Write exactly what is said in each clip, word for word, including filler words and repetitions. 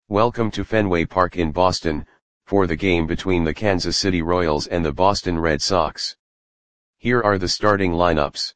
Welcome to Fenway Park in Boston, for the game between the Kansas City Royals and the Boston Red Sox. Here are the starting lineups.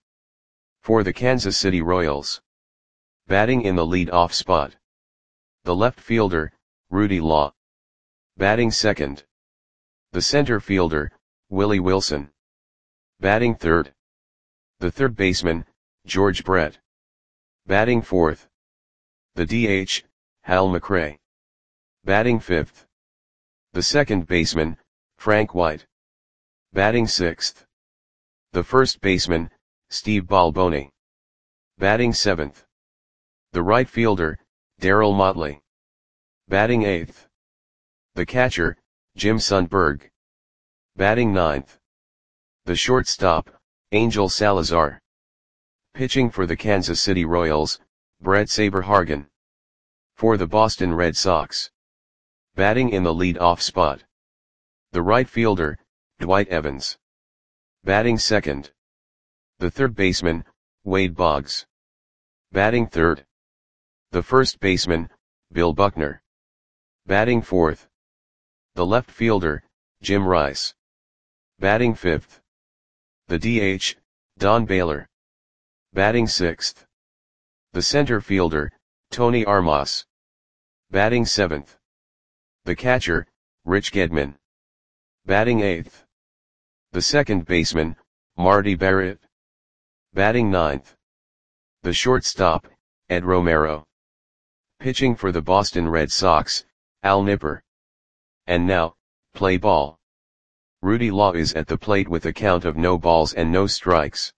For the Kansas City Royals. Batting in the lead-off spot. The left fielder, Rudy Law. Batting second. The center fielder, Willie Wilson. Batting third. The third baseman, George Brett. Batting fourth. The D H, Hal McRae. Batting fifth. The second baseman, Frank White. Batting sixth. The first baseman, Steve Balboni. Batting seventh. The right fielder, Darryl Motley. Batting eighth. The catcher, Jim Sundberg. Batting ninth. The shortstop, Angel Salazar. Pitching for the Kansas City Royals, Brett Saberhagen. For the Boston Red Sox. Batting in the lead-off spot. The right fielder, Dwight Evans. Batting second. The third baseman, Wade Boggs. Batting third. The first baseman, Bill Buckner. Batting fourth. The left fielder, Jim Rice. Batting fifth. The D H, Don Baylor. Batting sixth. The center fielder, Tony Armas. Batting seventh. The catcher, Rich Gedman. Batting eighth. The second baseman, Marty Barrett. Batting ninth. The shortstop, Ed Romero. Pitching for the Boston Red Sox, Al Nipper. And now, play ball. Rudy Law is at the plate with a count of no balls and no strikes.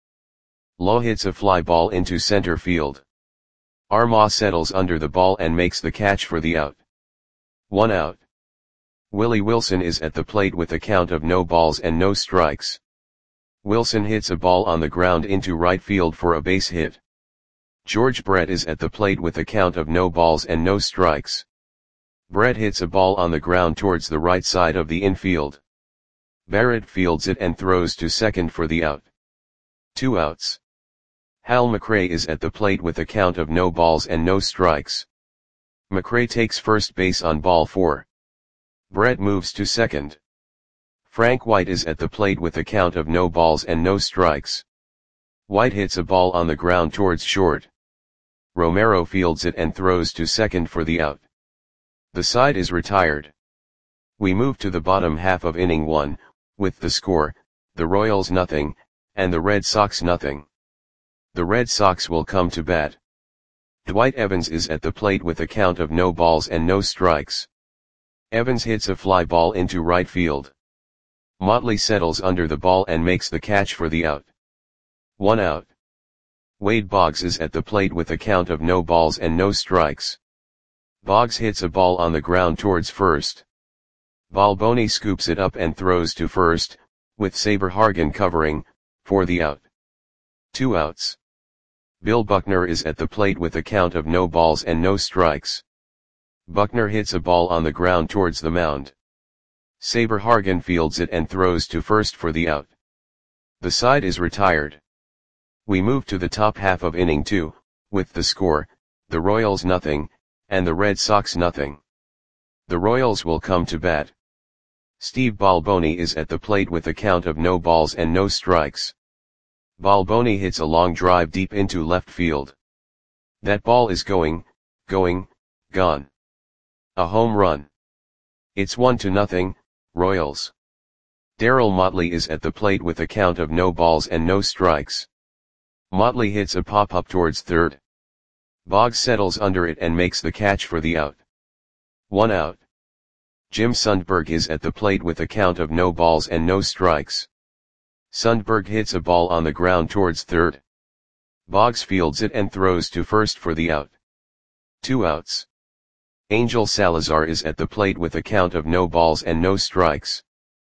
Law hits a fly ball into center field. Armas settles under the ball and makes the catch for the out. One out. Willie Wilson is at the plate with a count of no balls and no strikes. Wilson hits a ball on the ground into right field for a base hit. George Brett is at the plate with a count of no balls and no strikes. Brett hits a ball on the ground towards the right side of the infield. Barrett fields it and throws to second for the out. Two outs. Hal McRae is at the plate with a count of no balls and no strikes. McRae takes first base on ball four. Brett moves to second. Frank White is at the plate with a count of no balls and no strikes. White hits a ball on the ground towards short. Romero fields it and throws to second for the out. The side is retired. We move to the bottom half of inning one, with the score, the Royals nothing, and the Red Sox nothing. The Red Sox will come to bat. Dwight Evans is at the plate with a count of no balls and no strikes. Evans hits a fly ball into right field. Motley settles under the ball and makes the catch for the out. One out. Wade Boggs is at the plate with a count of no balls and no strikes. Boggs hits a ball on the ground towards first. Balboni scoops it up and throws to first, with Saberhagen covering, for the out. Two outs. Bill Buckner is at the plate with a count of no balls and no strikes. Buckner hits a ball on the ground towards the mound. Saberhagen fields it and throws to first for the out. The side is retired. We move to the top half of inning two, with the score, the Royals nothing, and the Red Sox nothing. The Royals will come to bat. Steve Balboni is at the plate with a count of no balls and no strikes. Balboni hits a long drive deep into left field. That ball is going, going, gone. A home run. It's one to nothing, Royals. Darryl Motley is at the plate with a count of no balls and no strikes. Motley hits a pop-up towards third. Boggs settles under it and makes the catch for the out. One out. Jim Sundberg is at the plate with a count of no balls and no strikes. Sundberg hits a ball on the ground towards third. Boggs fields it and throws to first for the out. Two outs. Angel Salazar is at the plate with a count of no balls and no strikes.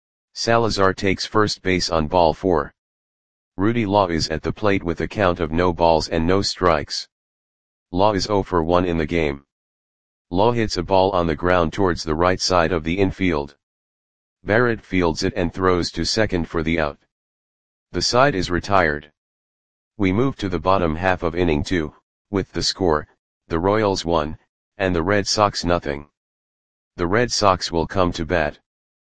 Salazar takes first base on ball four. Rudy Law is at the plate with a count of no balls and no strikes. Law is zero for one in the game. Law hits a ball on the ground towards the right side of the infield. Barrett fields it and throws to second for the out. The side is retired. We move to the bottom half of inning two, with the score, the Royals one, and the Red Sox nothing. The Red Sox will come to bat.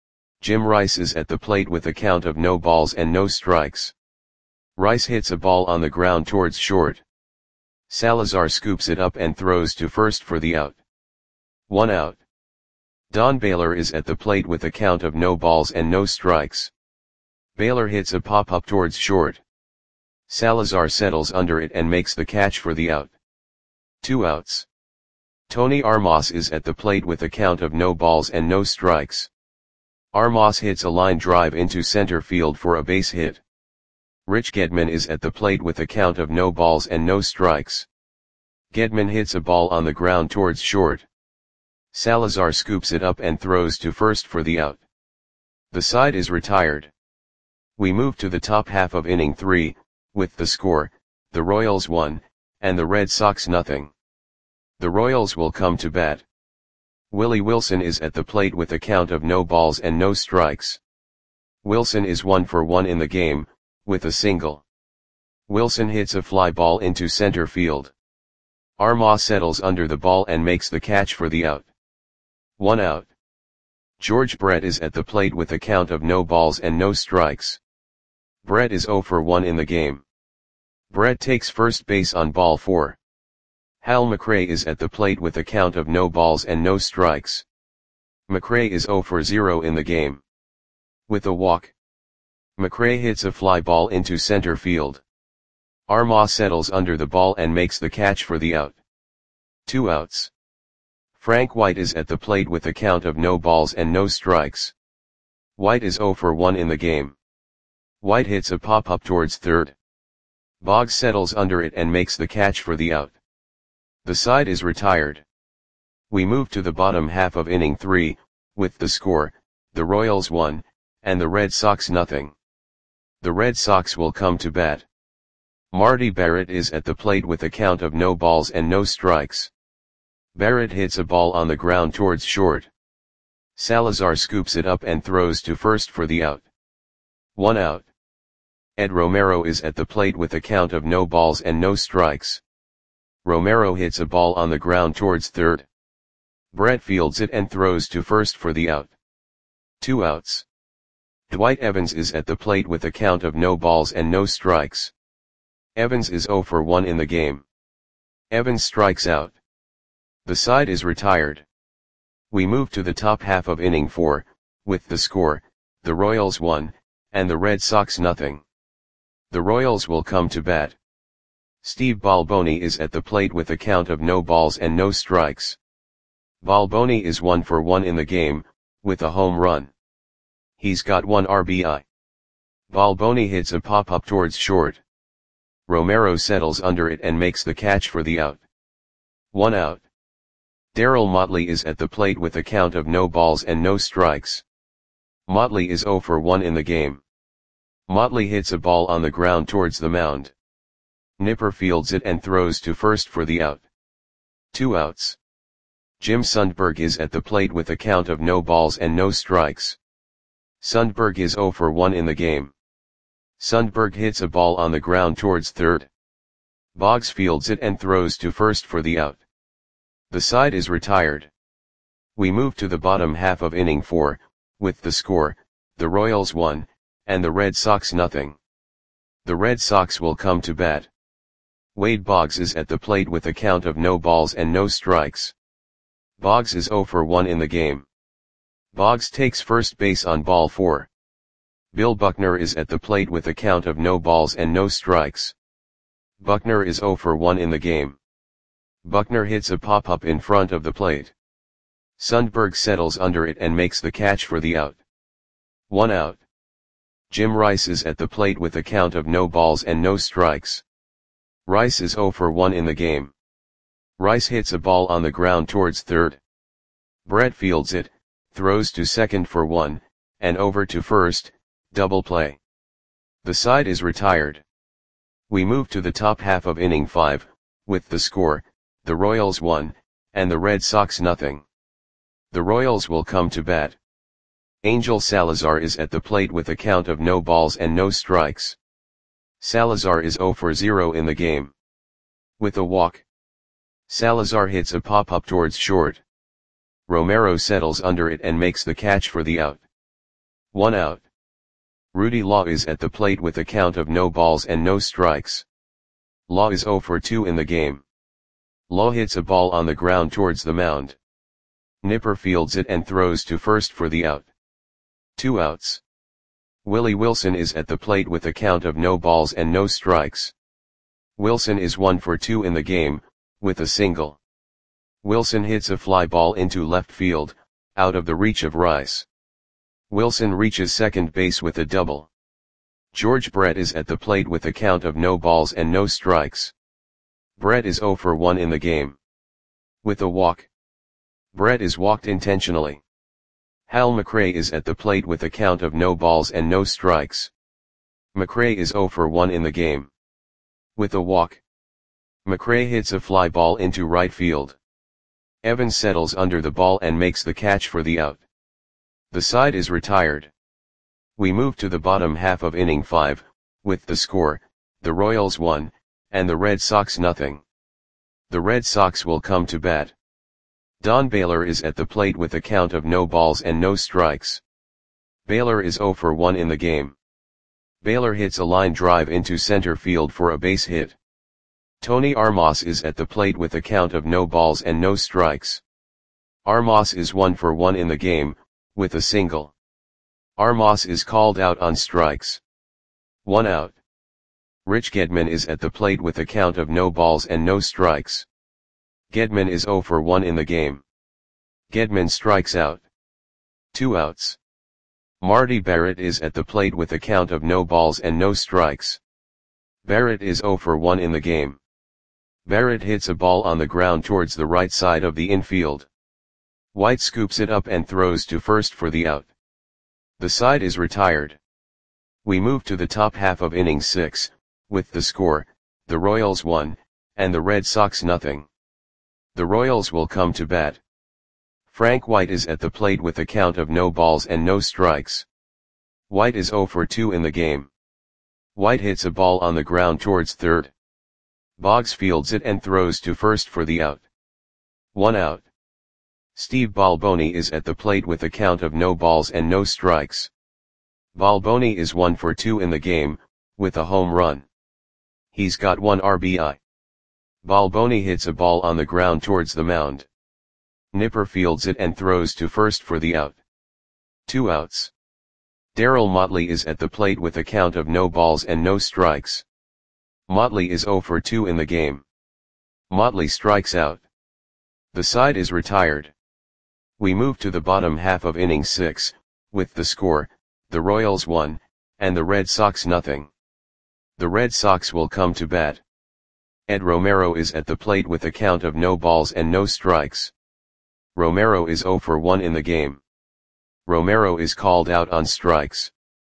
Jim Rice is at the plate with a count of no balls and no strikes. Rice hits a ball on the ground towards short. Salazar scoops it up and throws to first for the out. One out. Don Baylor is at the plate with a count of no balls and no strikes. Baylor hits a pop-up towards short. Salazar settles under it and makes the catch for the out. Two outs. Tony Armas is at the plate with a count of no balls and no strikes. Armas hits a line drive into center field for a base hit. Rich Gedman is at the plate with a count of no balls and no strikes. Gedman hits a ball on the ground towards short. Salazar scoops it up and throws to first for the out. The side is retired. We move to the top half of inning three, with the score, the Royals one, and the Red Sox nothing. The Royals will come to bat. Willie Wilson is at the plate with a count of no balls and no strikes. Wilson is one for one in the game, with a single. Wilson hits a fly ball into center field. Armas settles under the ball and makes the catch for the out. One out. George Brett is at the plate with a count of no balls and no strikes. Brett is zero for one in the game. Brett takes first base on ball four. Hal McRae is at the plate with a count of no balls and no strikes. McRae is zero for zero in the game. With a walk, McRae hits a fly ball into center field. Armas settles under the ball and makes the catch for the out. Two outs. Frank White is at the plate with a count of no balls and no strikes. White is zero for one in the game. White hits a pop-up towards third. Boggs settles under it and makes the catch for the out. The side is retired. We move to the bottom half of inning three, with the score, the Royals one, and the Red Sox nothing. The Red Sox will come to bat. Marty Barrett is at the plate with a count of no balls and no strikes. Barrett hits a ball on the ground towards short. Salazar scoops it up and throws to first for the out. One out. Ed Romero is at the plate with a count of no balls and no strikes. Romero hits a ball on the ground towards third. Brett fields it and throws to first for the out. Two outs. Dwight Evans is at the plate with a count of no balls and no strikes. Evans is zero for one in the game. Evans strikes out. The side is retired. We move to the top half of inning four, with the score, the Royals one, and the Red Sox nothing. The Royals will come to bat. Steve Balboni is at the plate with a count of no balls and no strikes. Balboni is one for one in the game, with a home run. He's got one R B I. Balboni hits a pop-up towards short. Romero settles under it and makes the catch for the out. One out. Darryl Motley is at the plate with a count of no balls and no strikes. Motley is zero for one in the game. Motley hits a ball on the ground towards the mound. Nipper fields it and throws to first for the out. Two outs. Jim Sundberg is at the plate with a count of no balls and no strikes. Sundberg is zero for one in the game. Sundberg hits a ball on the ground towards third. Boggs fields it and throws to first for the out. The side is retired. We move to the bottom half of inning four, with the score, the Royals one, and the Red Sox nothing. The Red Sox will come to bat. Wade Boggs is at the plate with a count of no balls and no strikes. Boggs is zero for one in the game. Boggs takes first base on ball four. Bill Buckner is at the plate with a count of no balls and no strikes. Buckner is zero for one in the game. Buckner hits a pop-up in front of the plate. Sundberg settles under it and makes the catch for the out. One out. Jim Rice is at the plate with a count of no balls and no strikes. Rice is zero for one in the game. Rice hits a ball on the ground towards third. Brett fields it, throws to second for one, and over to first, double play. The side is retired. We move to the top half of inning five, with the score, the Royals one, and the Red Sox nothing. The Royals will come to bat. Angel Salazar is at the plate with a count of no balls and no strikes. Salazar is zero for zero in the game. With a walk, Salazar hits a pop-up towards short. Romero settles under it and makes the catch for the out. One out. Rudy Law is at the plate with a count of no balls and no strikes. Law is zero for two in the game. Law hits a ball on the ground towards the mound. Nipper fields it and throws to first for the out. Two outs. Willie Wilson is at the plate with a count of no balls and no strikes. Wilson is one for two in the game, with a single. Wilson hits a fly ball into left field, out of the reach of Rice. Wilson reaches second base with a double. George Brett is at the plate with a count of no balls and no strikes. Brett is zero for one in the game. With a walk. Brett is walked intentionally. Hal McRae is at the plate with a count of no balls and no strikes. McRae is zero for one in the game. With a walk. McRae hits a fly ball into right field. Evans settles under the ball and makes the catch for the out. The side is retired. We move to the bottom half of inning five, with the score, the Royals one, and the Red Sox nothing. The Red Sox will come to bat. Don Baylor is at the plate with a count of no balls and no strikes. Baylor is zero for one in the game. Baylor hits a line drive into center field for a base hit. Tony Armas is at the plate with a count of no balls and no strikes. Armas is one for one in the game, with a single. Armas is called out on strikes. One out. Rich Gedman is at the plate with a count of no balls and no strikes. Gedman is zero for one in the game. Gedman strikes out. Two outs. Marty Barrett is at the plate with a count of no balls and no strikes. Barrett is zero for one in the game. Barrett hits a ball on the ground towards the right side of the infield. White scoops it up and throws to first for the out. The side is retired. We move to the top half of inning six, with the score, the Royals one, and the Red Sox nothing. The Royals will come to bat. Frank White is at the plate with a count of no balls and no strikes. White is zero for two in the game. White hits a ball on the ground towards third. Boggs fields it and throws to first for the out. One out. Steve Balboni is at the plate with a count of no balls and no strikes. Balboni is one for two in the game, with a home run. He's got one R B I. Balboni hits a ball on the ground towards the mound. Nipper fields it and throws to first for the out. Two outs. Darryl Motley is at the plate with a count of no balls and no strikes. Motley is zero for two in the game. Motley strikes out. The side is retired. We move to the bottom half of inning six, with the score, the Royals one, and the Red Sox nothing. The Red Sox will come to bat. Ed Romero is at the plate with a count of no balls and no strikes. Romero is zero for one in the game. Romero is called out on strikes.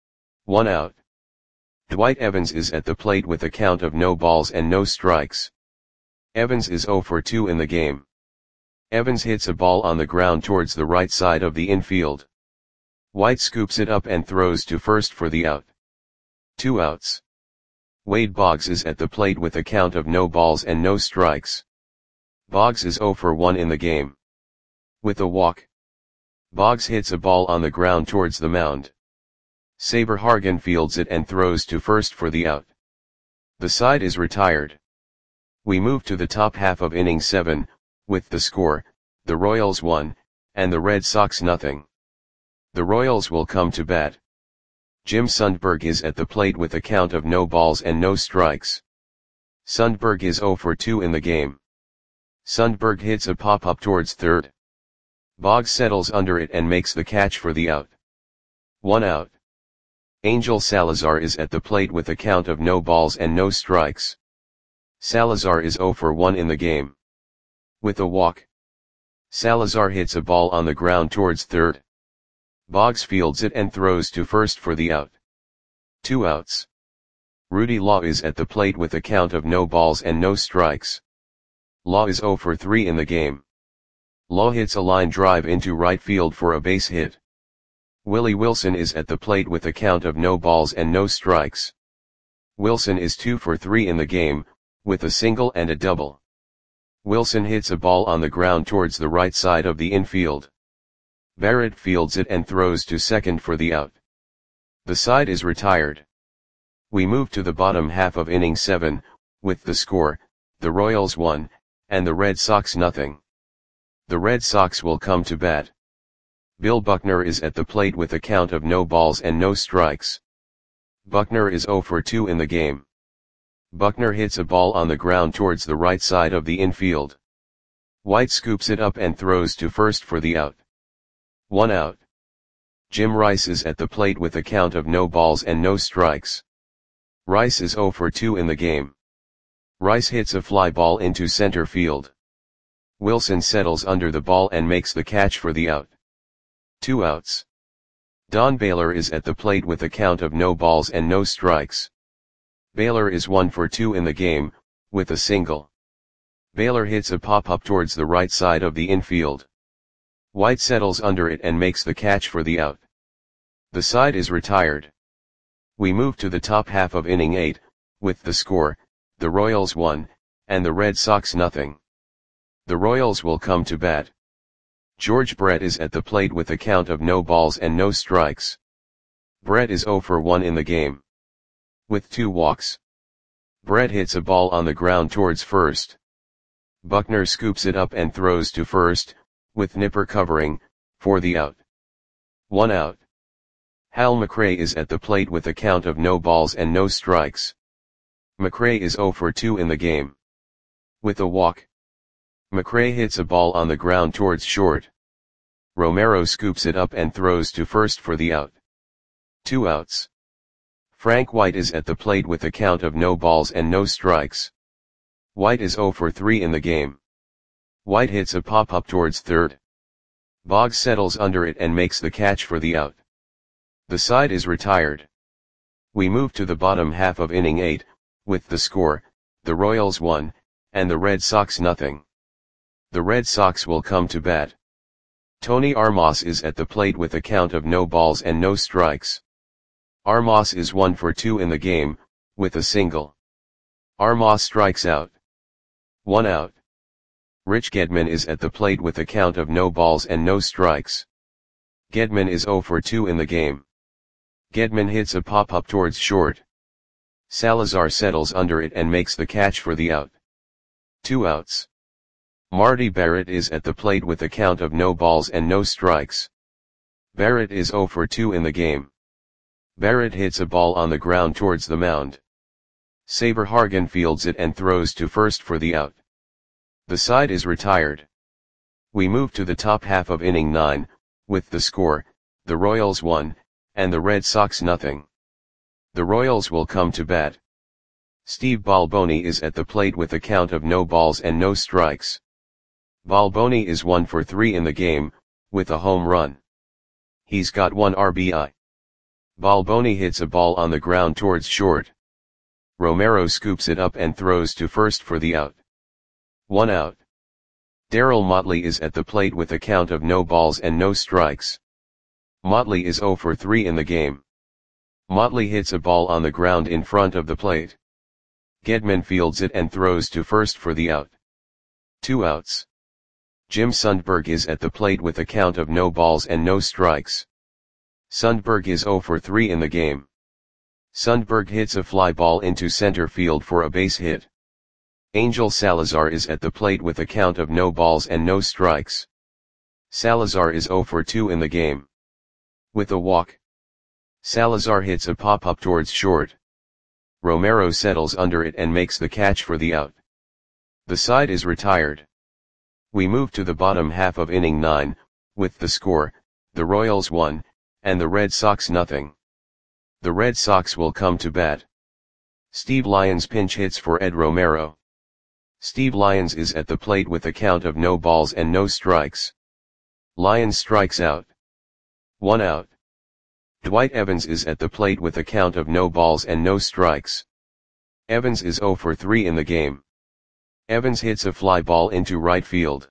One out. Dwight Evans is at the plate with a count of no balls and no strikes. Evans is zero for two in the game. Evans hits a ball on the ground towards the right side of the infield. White scoops it up and throws to first for the out. Two outs. Wade Boggs is at the plate with a count of no balls and no strikes. Boggs is zero for one in the game. With a walk. Boggs hits a ball on the ground towards the mound. Saber Hargan fields it and throws to first for the out. The side is retired. We move to the top half of inning seven, with the score, the Royals one, and the Red Sox nothing. The Royals will come to bat. Jim Sundberg is at the plate with a count of no balls and no strikes. Sundberg is zero for two in the game. Sundberg hits a pop-up towards third. Boggs settles under it and makes the catch for the out. One out. Angel Salazar is at the plate with a count of no balls and no strikes. Salazar is zero for one in the game. With a walk. Salazar hits a ball on the ground towards third. Boggs fields it and throws to first for the out. Two outs. Rudy Law is at the plate with a count of no balls and no strikes. Law is zero for three in the game. Law hits a line drive into right field for a base hit. Willie Wilson is at the plate with a count of no balls and no strikes. Wilson is two for three in the game, with a single and a double. Wilson hits a ball on the ground towards the right side of the infield. Barrett fields it and throws to second for the out. The side is retired. We move to the bottom half of inning seven, with the score, the Royals one, and the Red Sox nothing. The Red Sox will come to bat. Bill Buckner is at the plate with a count of no balls and no strikes. Buckner is oh for two in the game. Buckner hits a ball on the ground towards the right side of the infield. White scoops it up and throws to first for the out. One out. Jim Rice is at the plate with a count of no balls and no strikes. Rice is oh for two in the game. Rice hits a fly ball into center field. Wilson settles under the ball and makes the catch for the out. Two outs. Don Baylor is at the plate with a count of no balls and no strikes. Baylor is one for two in the game, with a single. Baylor hits a pop-up towards the right side of the infield. White settles under it and makes the catch for the out. The side is retired. We move to the top half of inning eight, with the score, the Royals one, and the Red Sox nothing. The Royals will come to bat. George Brett is at the plate with a count of no balls and no strikes. Brett is oh for one in the game. With two walks. Brett hits a ball on the ground towards first. Buckner scoops it up and throws to first, with Nipper covering, for the out. One out. Hal McRae is at the plate with a count of no balls and no strikes. McRae is oh for two in the game. With a walk. McRae hits a ball on the ground towards short. Romero scoops it up and throws to first for the out. Two outs. Frank White is at the plate with a count of no balls and no strikes. White is oh for three in the game. White hits a pop-up towards third. Boggs settles under it and makes the catch for the out. The side is retired. We move to the bottom half of inning eight, with the score, the Royals one, and the Red Sox nothing. The Red Sox will come to bat. Tony Armas is at the plate with a count of no balls and no strikes. Armas is one for two in the game, with a single. Armas strikes out. One out. Rich Gedman is at the plate with a count of no balls and no strikes. Gedman is oh for two in the game. Gedman hits a pop-up towards short. Salazar settles under it and makes the catch for the out. Two outs. Marty Barrett is at the plate with a count of no balls and no strikes. Barrett is oh for two in the game. Barrett hits a ball on the ground towards the mound. Saber Hargan fields it and throws to first for the out. The side is retired. We move to the top half of inning nine, with the score, the Royals one, and the Red Sox nothing. The Royals will come to bat. Steve Balboni is at the plate with a count of no balls and no strikes. Balboni is one for three in the game, with a home run. He's got one R B I. Balboni hits a ball on the ground towards short. Romero scoops it up and throws to first for the out. One out. Darryl Motley is at the plate with a count of no balls and no strikes. Motley is oh for three in the game. Motley hits a ball on the ground in front of the plate. Gedman fields it and throws to first for the out. Two outs. Jim Sundberg is at the plate with a count of no balls and no strikes. Sundberg is oh for three in the game. Sundberg hits a fly ball into center field for a base hit. Angel Salazar is at the plate with a count of no balls and no strikes. Salazar is oh for two in the game. With a walk. Salazar hits a pop-up towards short. Romero settles under it and makes the catch for the out. The side is retired. We move to the bottom half of inning nine, with the score, the Royals one, and the Red Sox nothing. The Red Sox will come to bat. Steve Lyons pinch hits for Ed Romero. Steve Lyons is at the plate with a count of no balls and no strikes. Lyons strikes out. One out. Dwight Evans is at the plate with a count of no balls and no strikes. Evans is oh for three in the game. Evans hits a fly ball into right field.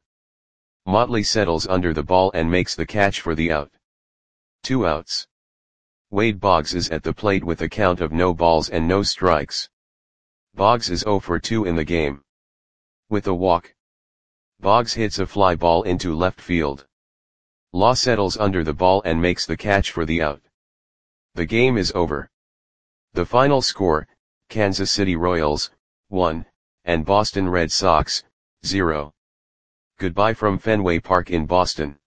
Motley settles under the ball and makes the catch for the out. Two outs. Wade Boggs is at the plate with a count of no balls and no strikes. Boggs is oh for two in the game. With a walk. Boggs hits a fly ball into left field. Law settles under the ball and makes the catch for the out. The game is over. The final score, Kansas City Royals, one, and Boston Red Sox, zero. Goodbye from Fenway Park in Boston.